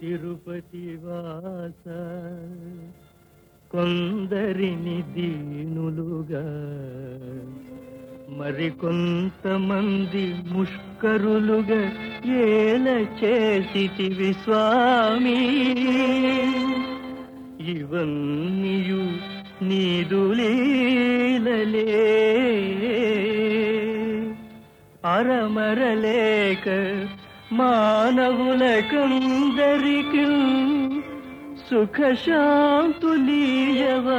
తిరుపతి వాస కొందరిని దీనులుగా మరికొంతమంది ముష్కరులుగా ఏల చేసితివి స్వామి. ఇవన్నీయు నీదు లీలలే అరమరలేక మానవులకందరికి సుఖశాంతులీయవా.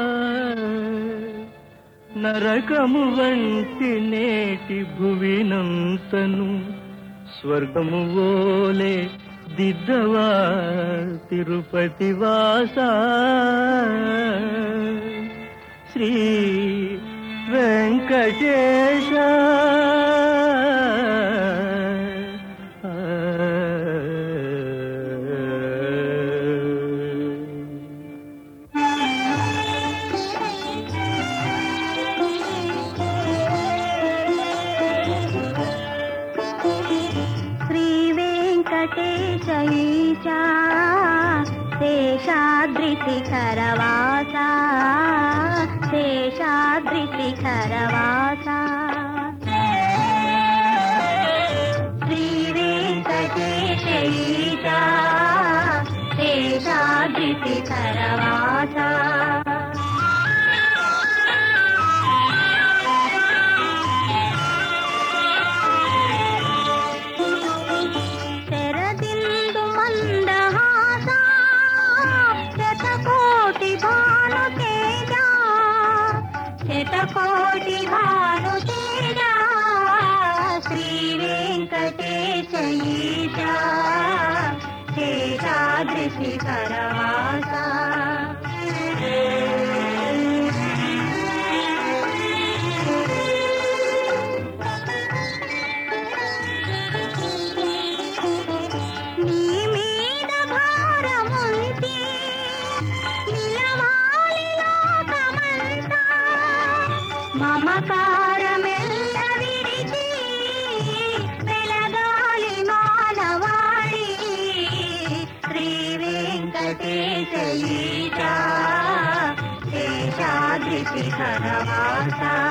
నరకము వంటి నేటి భువినంతను స్వర్గము వోలే దిద్దవా తిరుపతి వాస. శ్రీ వెంకటేశ శేషాద్రిశిఖరవాసా శేషాద్రిశిఖరవాసా శేషాద్రిశిఖరవాసా శ్రీ వెంకటేశ ఈశా శేషాద్రిశిఖరవాసా. శతకోటి భానుతేజ శ్రీ వెంకటేశ ఈశా శేషాద్రిశిఖరవాసా. నీ మీద భారముంచి నిలవాలి లోకమంతా మమకారమెల్ల విడిచి వెలగాలి మానవాళి శ్రీ వెంకటేశ ఈశా శేషాద్రిశిఖరవాసా.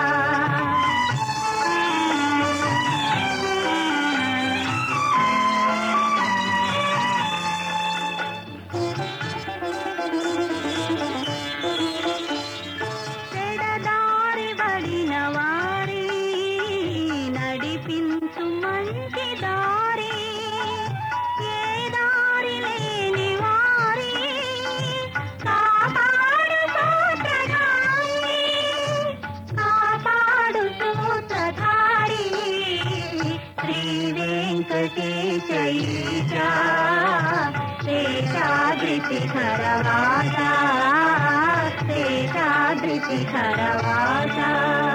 నడిపించు మంచి దారి ఏ దారి లేని వారి కాపాడు సూత్రధారి కాపాడు సూత్రధారి శ్రీ వెంకటేశ ఈశా శేషాద్రిశిఖరవాసా శేషాద్రిశిఖరవాసా.